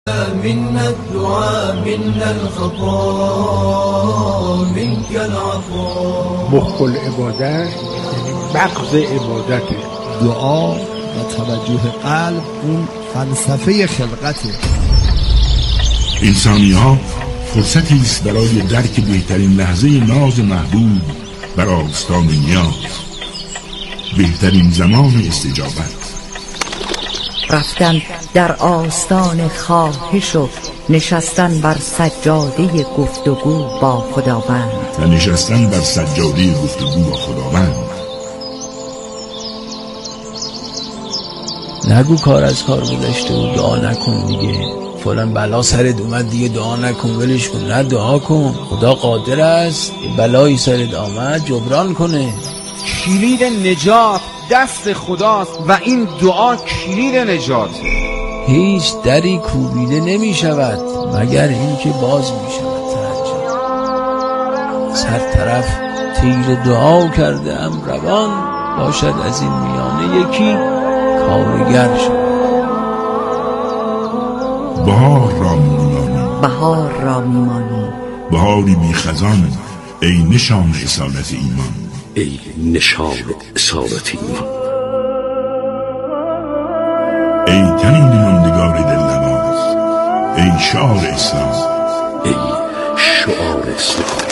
منا الدعاء منا الخطا منك العطاء. مخ العبادت یعنی مغز عبادت. دعا و توجه قلب اون فلسفه خلقته. انسانی ها فرصتی است برای درک بهترین لحظه ناز محبوب بر آستان نیاز، بهترین زمان استجابت. رفتن در آستان خواهش و نشستن بر سجاده گفتگو با خداوند و نشستن بر سجاده گفتگو با خداوند. نگو کار از کار گذشته و دعا نکن دیگه، فلان بلا سرت اومد دیگه دعا نکن ولش کن. نه، دعا کن، خدا قادر است بلایی سرت آمد جبران کنه. کلید نجات دست خداست و این دعا کلید نجات. هیچ دری کوبیده نمی شود مگر این که باز می شود. از هر طرف تیر دعا کرده ام روان، باشد از این میانه یکی کارگر شد. بهار را میمانی، بهار را میمانی، بهاری بی خزان، ای نشان اصالت ایمان، ای نشان اصالت ایمان. ای تنین ماندگار دلنواز، ای شعار اسلام، ای شعار اسلام.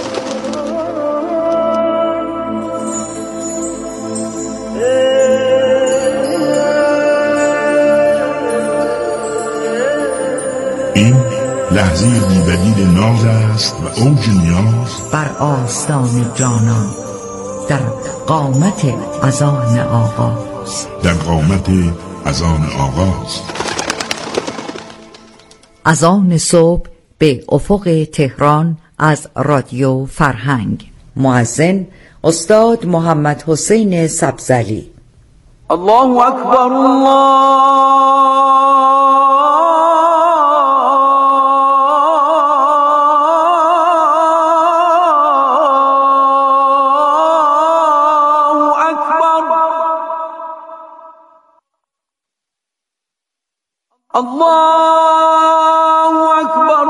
این لحظه بی‌بدیل ناز است و اوج نیاز بر آستان جانان در قامت اذان آغاز، در قامت اذان آغاز. اذان صبح به افق تهران از رادیو فرهنگ. مؤذن استاد محمد حسین سبزلی. الله اکبر الله اکبر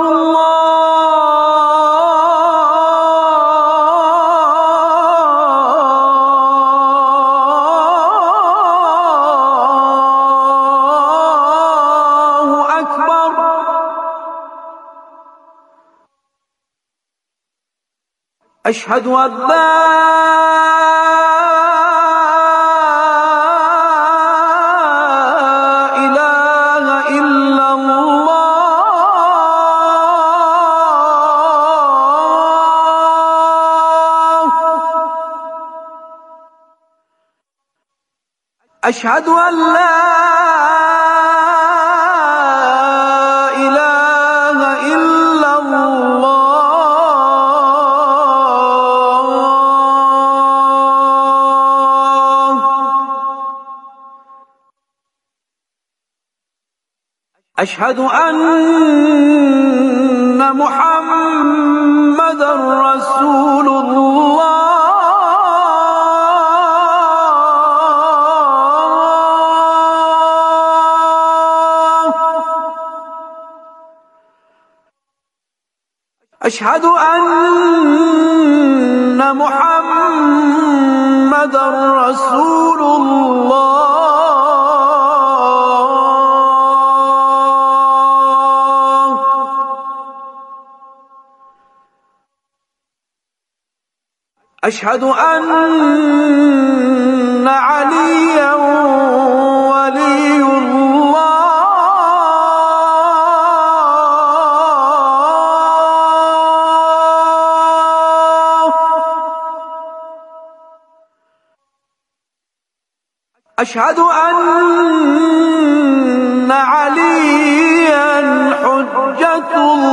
الله اکبر. اشهد ان لا أشهد أن لا إله إلا الله. أشهد أن محمدا رسول الله. أشهد أن محمدا رسول الله. أشهد أن عليا ولي الله. أشهد أن عليا حجة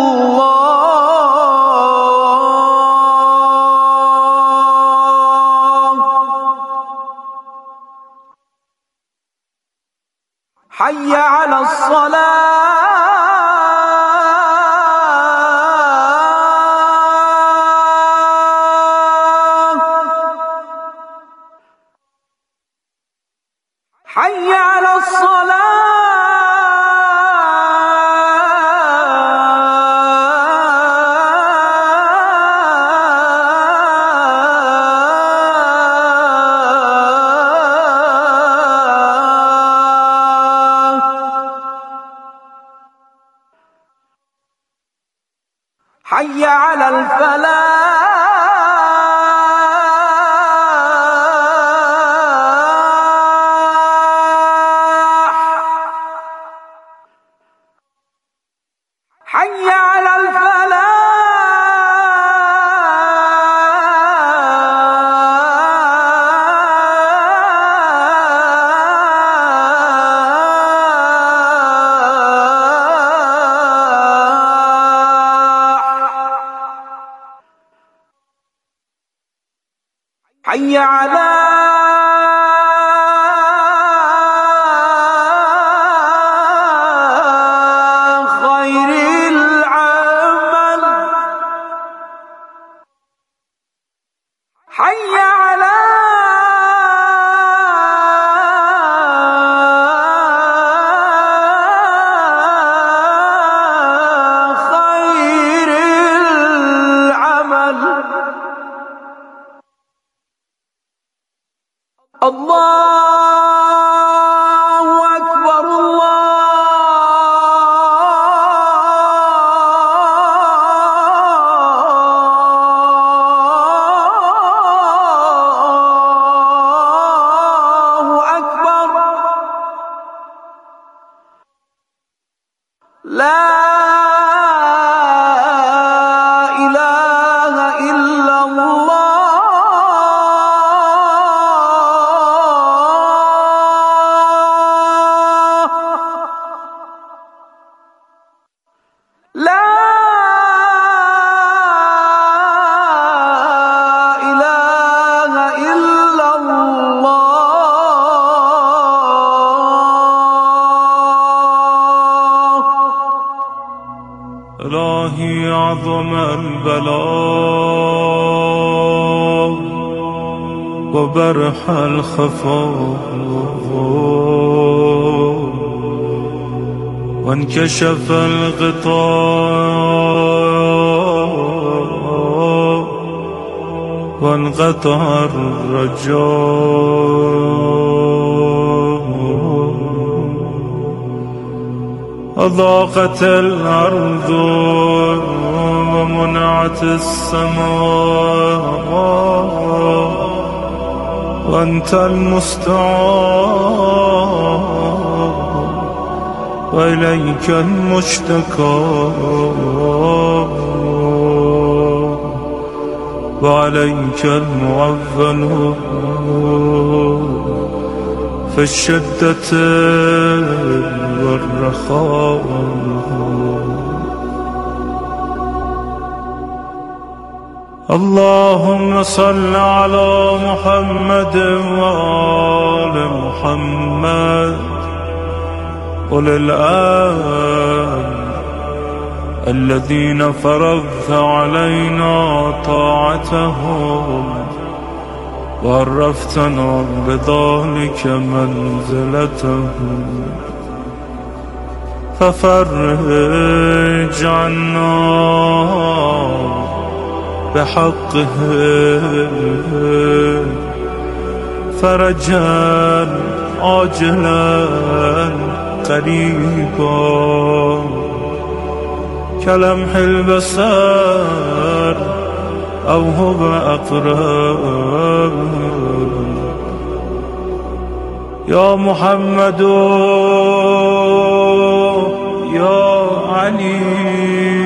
الله. حي على الصلاة. حي على الصلاة. حي على الفلاح حي على الفلاح حي على خير العمل حي على خير العمل الله أكبر الله أكبر لا إله إلا الله لا إله إلا الله إلهي عظم البلاء وبرح الخفاء وانكشف الغطاء وانقطع الرجاء أضاقت الأرض ومنعت السماء وأنت المستعان وإليك المشتكى وعليك المعول في الشدة والرخاء اللهم صل على محمد وآل محمد أولي الآن الذين فرضت علينا طاعتهم وعرفتنا بذلك منزلتهم ففرج عنا بحقهم فرجا عاجلا قريبا كلمح البصر أو هو أقرب يا محمد يا علي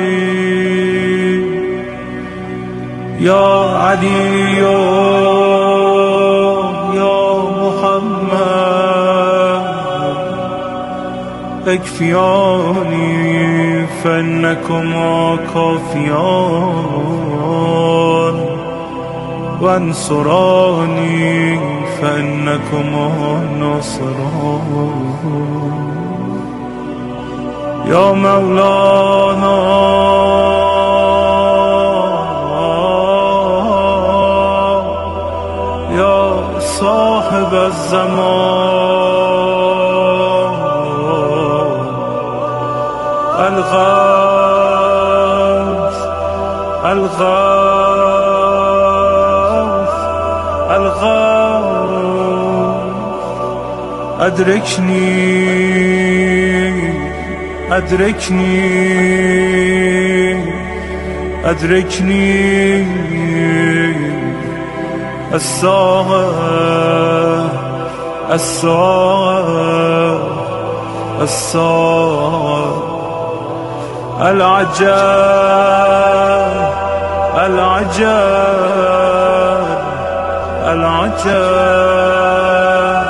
يا علي يا محمد اكفياني فإنكما كافيان وانصراني فإنكما ناصران يا مولانا يا صاحب الزمان الغوث الغوث الغوث أدركني أدركني الساعة الساعة الساعة العجاب العجاب العجاب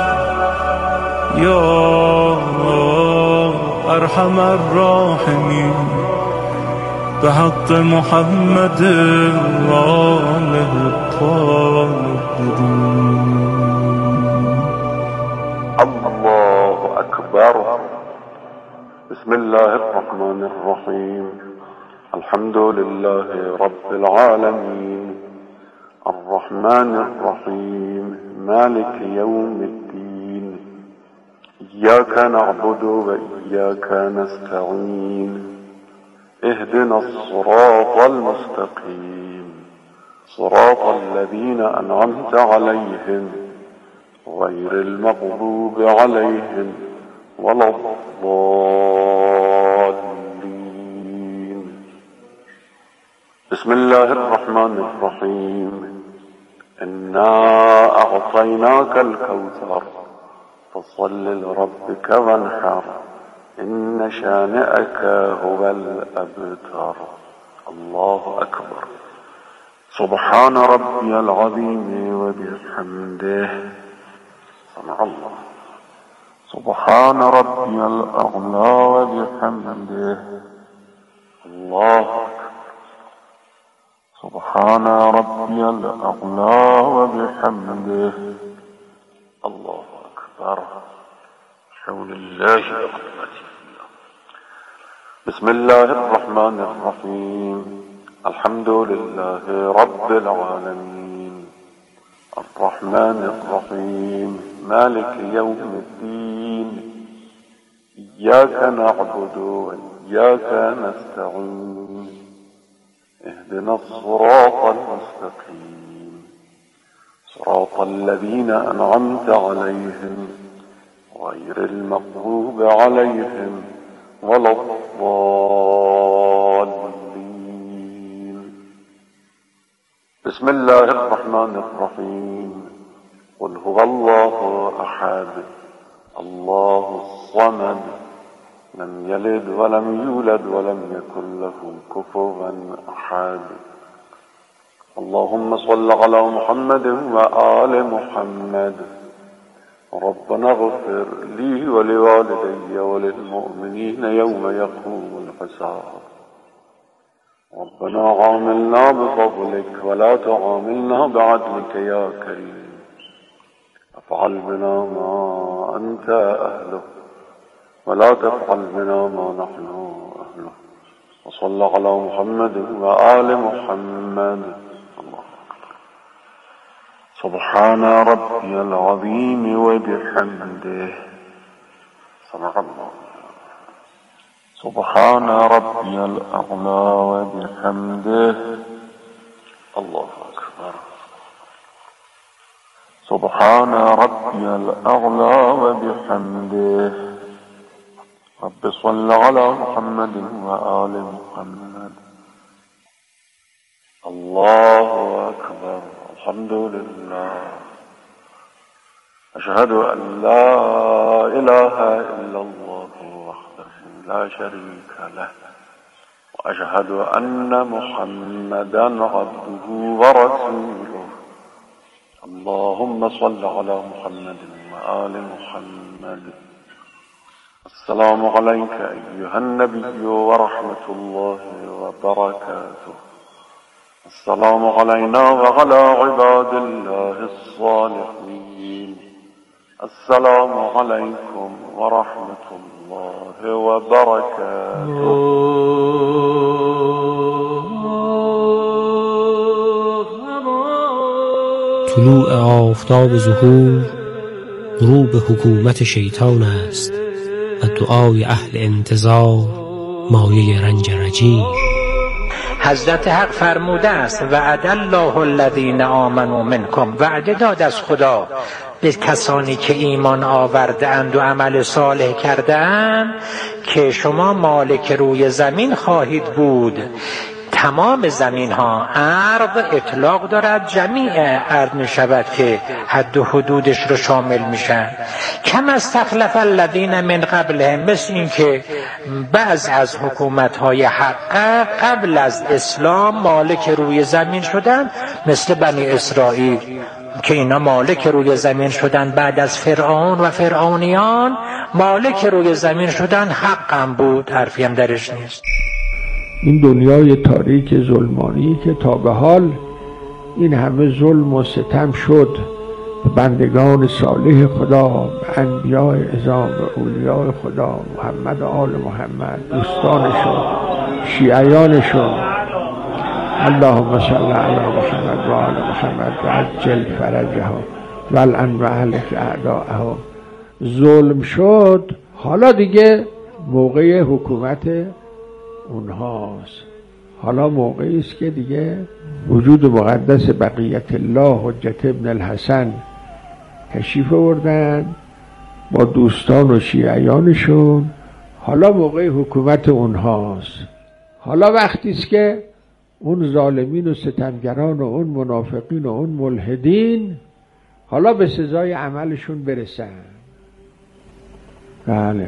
يا أرحم الراحمين بحق محمد وآله الطاهرين. الله أكبر. بسم الله الرحمن الرحيم. الحمد لله رب العالمين الرحمن الرحيم مالك يوم الدين إياك نعبد وإياك نستعين اهدنا الصراط المستقيم صراط الذين أنعمت عليهم غير المغضوب عليهم ولا الضالين. بسم الله الرحمن الرحيم. إنا أعطيناك الكوثر فصل لربك وانحر إن شانئك هو الأبتر. الله أكبر. سبحان ربي العظيم وبحمده. سمع الله. سبحان ربي الأعلى وبحمده. الله أكبر. سبحان ربي الأعلى وبحمده. الله أكبر. حول الله وقوته. بسم الله الرحمن الرحيم. الحمد لله رب العالمين الرحمن الرحيم مالك يوم الدين إياك نعبد وإياك نستعين اهدنا الصراط المستقيم صراط الذين أنعمت عليهم غير المغضوب عليهم ولا الضالين. بسم الله الرحمن الرحيم. قل هو الله أحد الله الصمد لم يلد ولم يولد ولم يكن له كفوا أحد. اللهم صل على محمد وآل محمد. ربنا اغفر لي ولوالدي وللمؤمنين يوم يقوم الحساب. ربنا عاملنا بفضلك ولا تعاملنا بعدلك يا كريم. افعل بنا ما أنت أهله ولا تفعل بنا ما نحن أهله. وصل على محمد وآل محمد. سبحان ربي العظيم وبحمده. سمع الله. سبحان ربي الأعلى وبحمده. الله أكبر. سبحان ربي الأعلى وبحمده. رب صل على محمد وآل محمد. الله أكبر. الحمد لله. أشهد أن لا إله إلا الله وحده لا شريك له وأشهد أن محمدا عبده ورسوله. اللهم صل على محمد وآل محمد. السلام عليك أيها النبي ورحمة الله وبركاته. السلام علينا وعلى عباد الله الصالحين. السلام عليكم ورحمة الله وبركاته. طلوع آفتاب ظهور غروب حکومت شیطان است و دعای اهل انتظار مایه رنج رجیم. حضرت حق فرموده است وعد الله الذین آمنوا منکم، وعده داد از خدا به کسانی که ایمان آورده اند و عمل صالح کرده اند که شما مالک روی زمین خواهید بود، تمام زمین ها. ارض اطلاق دارد، جمیع ارض می شود که حد و حدودش رو شامل میشن. کم استخلف الذین من قبلهم، مثل این که بعض از حکومت های حق قبل از اسلام مالک روی زمین شدن، مثل بنی اسرائیل که اینا مالک روی زمین شدن بعد از فرعون و فرعونیان، مالک روی زمین شدن، حقم بود، حرفی هم درش نیست. این دنیای تاریک ظلمانی که تا به حال این همه ظلم و ستم شد به بندگان صالح خدا، به انبیاء اعظام، به اولیاء خدا، محمد و آل محمد، دوستانشون، شیعیانشون، اللهم صل علی محمد و آل محمد و عجل فرجها و الان و اهلک اعداءها، ظلم شد. حالا دیگه موقع حکومت اونهاست. حالا موقعی است که دیگه وجود مقدس بقیت الله حجت ابن الحسن تشریف آوردن با دوستان و شیعیانشون. حالا موقع حکومت اونهاست. حالا وقتی است که اون ظالمین و ستمگران و اون منافقین و اون ملحدین حالا به سزای عملشون برسن. بله،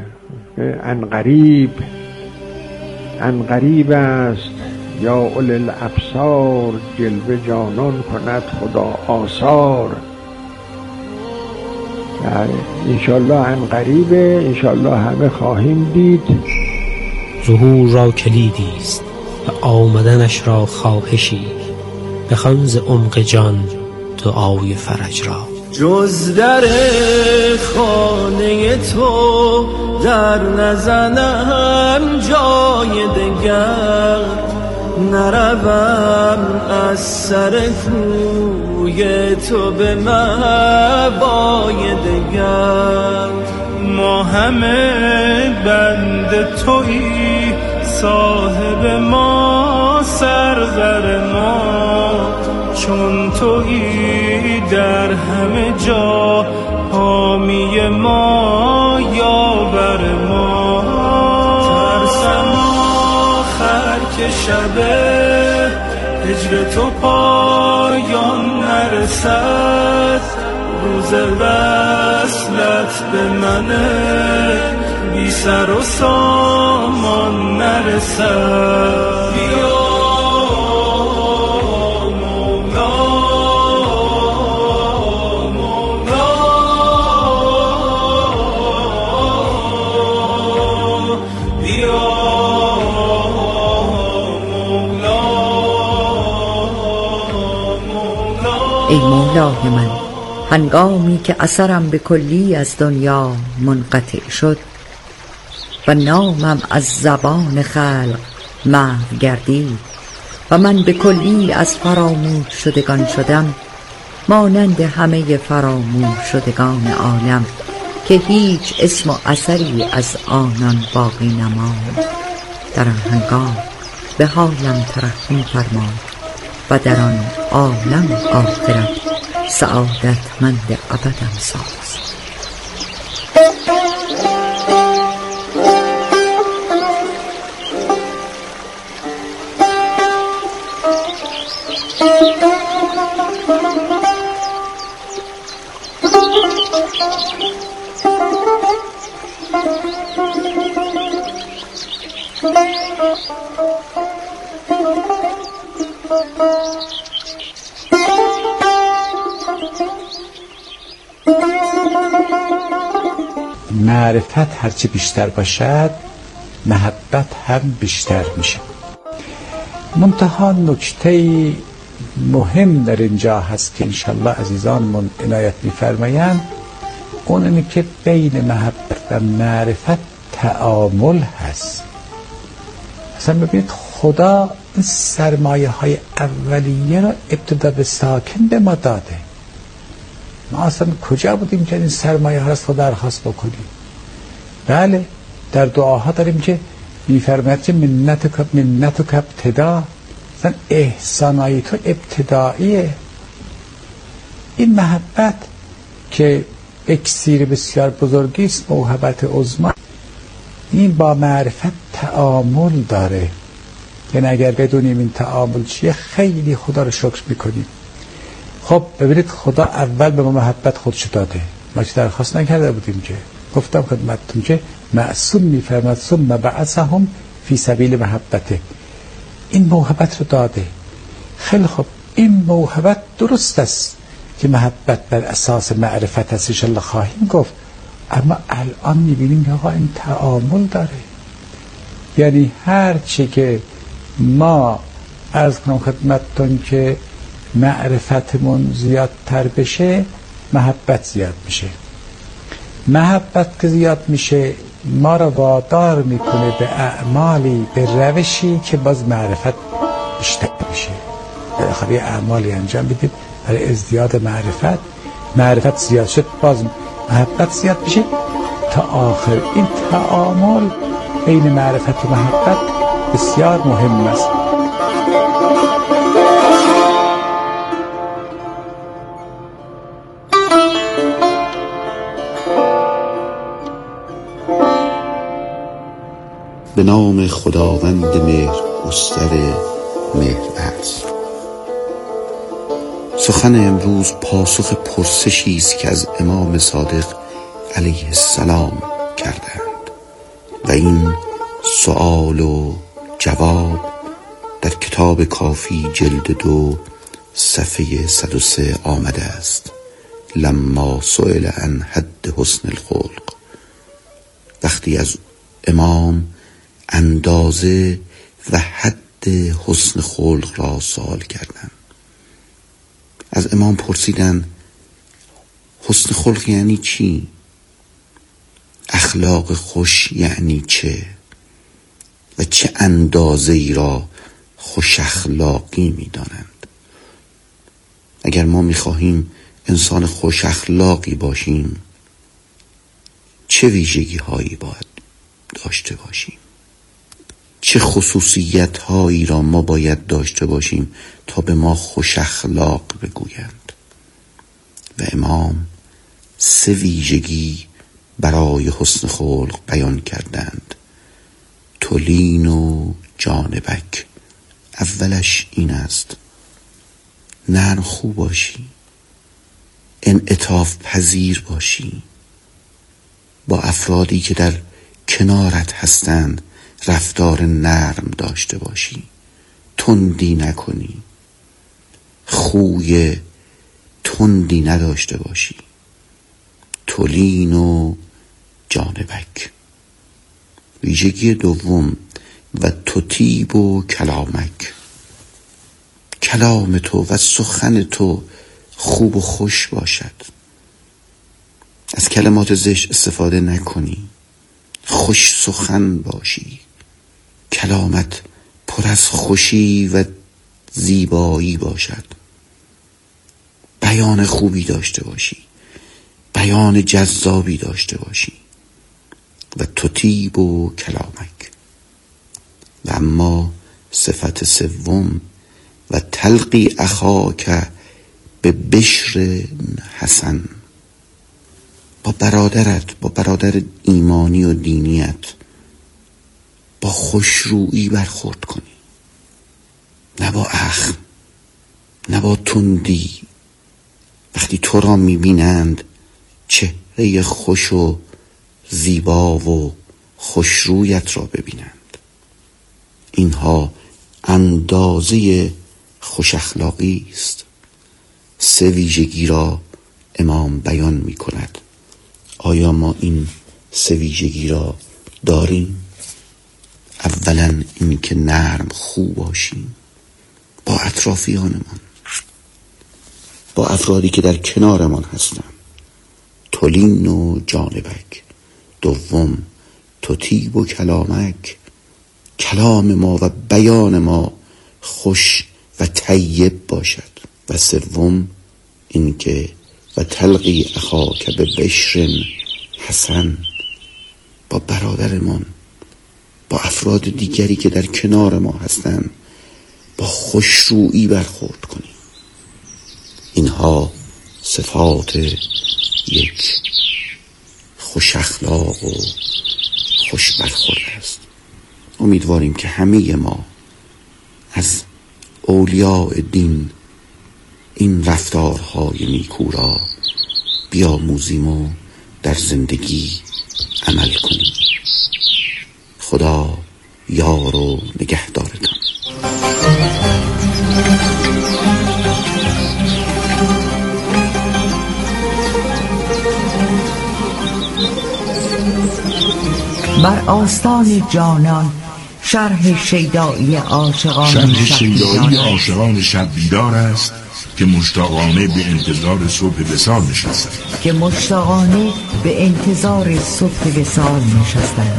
ان قریب است یا اول الابصار، جلوه جانان کند خدا آثار. انشالله ان قریبه، انشالله همه خواهیم دید. ظهور را کلیدی است و آمدنش را خواهشی، بخوان ز عمق جان دعای فرج را. جز در خانه تو در نزنم جای دگر، نروم از سر کوی تو به مأوای دگر. ما همه بند تویی، صاحب ما سرور ما، چون تویی در همه جا حامی ما یاور ما. ترسم آخر که شب هجر تو پایان نرسد، روز وصلت به من بی سر و سامان نرسد. بیا ای مولای من، هنگامی که اثرم به کلی از دنیا منقطع شد و نامم از زبان خلق محو گردید و من به کلی از فراموش شدگان شدم، مانند همه فراموش شدگان عالم که هیچ اسم و اثری از آنان باقی نماند، در آن هنگام به حالم ترحم فرما و در آن عالم آخرت سعادتمند ابدم ساز. معرفت هرچی بیشتر باشد محبت هم بیشتر میشه. منتها نکته مهم در اینجا هست که انشالله عزیزانمون عنایت می‌فرمایند، اون اینه که بین محبت و معرفت تعامل هست. اصلا ببینید خدا این سرمایه های اولیه را ابتدا به ساکن به ما داده. ما اصلا کجا بودیم که این سرمایه ها را خدا درخواست بکنیم؟ بله، در دعاها داریم که میفرماید که منتک ابتدا، اصلا احسانای تو ابتداییه. این محبت که اکسیر بسیار بزرگی است، موهبت عظما، این با معرفت تعامل داره. یعنی اگر بدونیم این تعامل چیه خیلی خدا رو شکر میکنیم. خب ببینید خدا اول به ما محبت خودشو داده، ما چه درخواست نکرده بودیم که. گفتم خدمتتون که معصوم میفرماد ثم بعثهم فی سبیل محبته، این موهبت رو داده. خیلی خب این موهبت درست است که محبت بر اساس معرفت است، انشاءالله خواهیم گفت، اما الان میبینیم که آقا این تعامل داره. یعنی هر چی که ما عرض کنم خدمتتون که معرفتمون زیادتر بشه محبت زیاد میشه. محبت که زیاد میشه ما رو وادار میکنه به اعمالی، به روشی که باز معرفت بیشتر میشه. بالاخره اعمالی انجام بدید برای ازدیاد معرفت زیاد شد باز محبت زیاد میشه تا آخر. این تعامل بین معرفت و محبت بسیار مهم است. به نام خداوند مهر گستر مهربخش. سخن امروز پاسخ پرسشی است که از امام صادق علیه السلام کردند و این سؤال و جواب در کتاب کافی جلد 2 صفحه 103 آمده است. لما سئل عن حد حسن الخلق، وقتی از امام اندازه و حد حسن خلق را سوال کردند. از امام پرسیدند حسن خلق یعنی چی؟ اخلاق خوش یعنی چه؟ و چه اندازه ای را خوش اخلاقی می دانند؟ اگر ما می خواهیم انسان خوش اخلاقی باشیم چه ویژگی هایی باید داشته باشیم؟ چه خصوصیت هایی را ما باید داشته باشیم تا به ما خوش اخلاق بگویند؟ و امام 3 ویژگی برای حسن خلق بیان کردند. تلین و جانبک، اولش این است نرم خو باشی، انعطاف پذیر باشی، با افرادی که در کنارت هستند رفتار نرم داشته باشی، تندی نکنی، خوی تندی نداشته باشی. تلین و جانبک. ویژگی دوم و تطیب و کلامک، کلام تو و سخن تو خوب و خوش باشد، از کلمات زشت استفاده نکنی، خوش سخن باشی، کلامت پر از خوشی و زیبایی باشد، بیان خوبی داشته باشی، بیان جذابی داشته باشی. و تطیب و کلامک. و اما صفت سوم و تلقی اخاک به بشر حسن، با برادرت، با برادر ایمانی و دینیت با خوشرویی برخورد کنی، نه با اخم، نه با تندی. وقتی تو را میبینند چهره خوش و زیبا و خوشرویت را ببینند. اینها اندازه خوش اخلاقی است. 3 ویژگی را امام بیان می کند. آیا ما این 3 ویژگی را داریم؟ اولا این که نرم خو باشیم با اطرافیانمان، با افرادی که در کنارمان هستند. تلین و جانبک. دوم تطیب و کلامک، کلام ما و بیان ما خوش و طیب باشد. و سوم این که و تلقی اخاک به بشر حسن، با برادرمان، با افراد دیگری که در کنار ما هستند با خوشرویی برخورد کنیم. اینها صفات یک خوش اخلاق و خوش برخورد است. امیدواریم که همه ما اولیاء دین این رفتارهای نیکو را بیاموزیم و در زندگی عمل کنیم. خدا یار و نگهدارتان. بر آستان جانان شرح شیدایی عاشقان شب بیدار است که مشتاقانه به انتظار صبح وصال نشستند.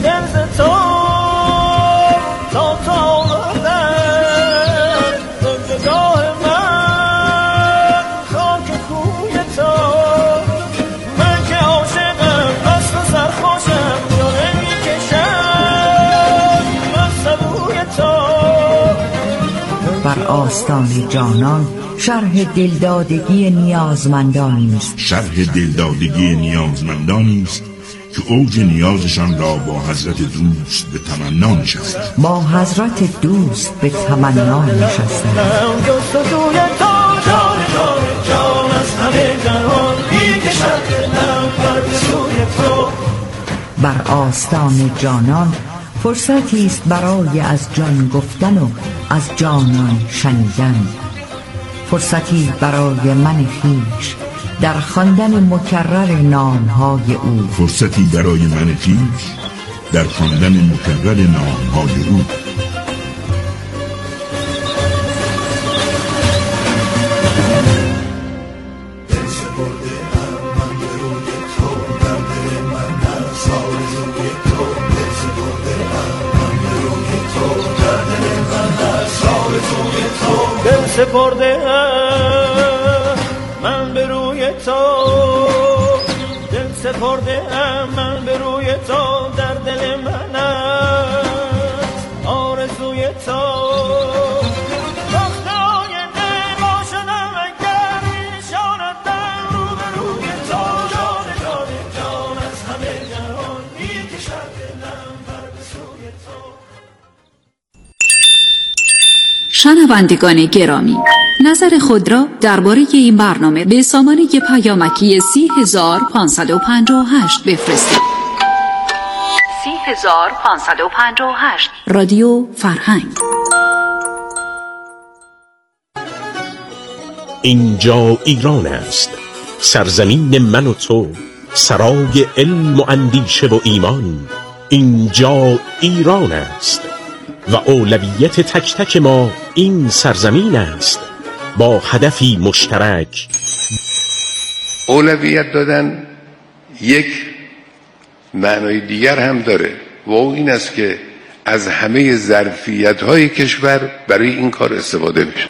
بر آستان جانان شرح دلدادگی نیازمندانی است که اوج نیازشان را با حضرت دوست به تمنا نشستند. بر آستان جانان فرصتی است برای از جان گفتن و از جانان شنیدن، فرصتی برای من خویش در خواندن مکرر نامهای او، سپرده من به روی تو، دل سپرده من به روی تو، در دل من است آرزوی تو. وقت آینده ما شدم اگر می‌نشاندم رو به روی تو، جان از همه جهان می‌کشد دلم بر به سوی تو. شنوندگان گرامی، نظر خود را درباره این برنامه به سامانه پیامکی 30558 بفرستید. 30558 رادیو فرهنگ. اینجا ایران است، سرزمین من و تو، سرای علم و اندیشه و ایمان. اینجا ایران است و اولویت تک تک ما این سرزمین است، با هدفی مشترک. اولویت دادن یک معنای دیگر هم داره و این است که از همه ظرفیت‌های کشور برای این کار استفاده بشه.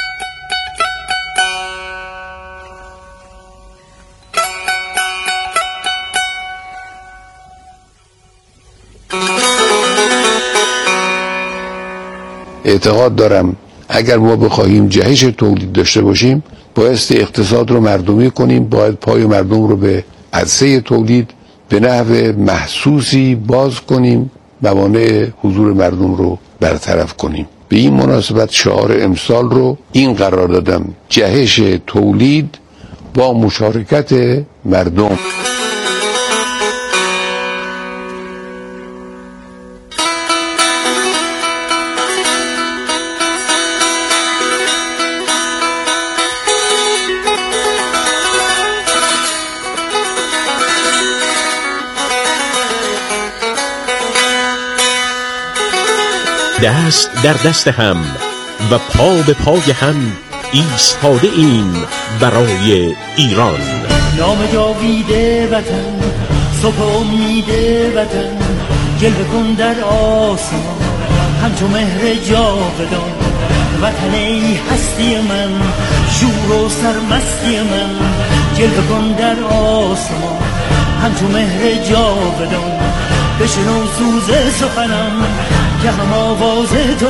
اعتقاد دارم اگر ما بخواهیم جهش تولید داشته باشیم، بایستی اقتصاد رو مردمی کنیم، باید پای مردم رو به عرصه تولید به نحو محسوسی باز کنیم، موانع حضور مردم رو برطرف کنیم. به این مناسبت شعار امسال رو این قرار دادم: جهش تولید با مشارکت مردم. دست در دست هم و پا به پای هم ایستاده ایم برای ایران. نام جاویده وطن، صبح امید وطن، جلوه کن در آسمان همچو مهر جاودان. وطن ای هستی من، شور و سرمستی من، جلوه کن در آسمان همچو مهر جاودان. بشنو سوز سخنم که هم آواز تو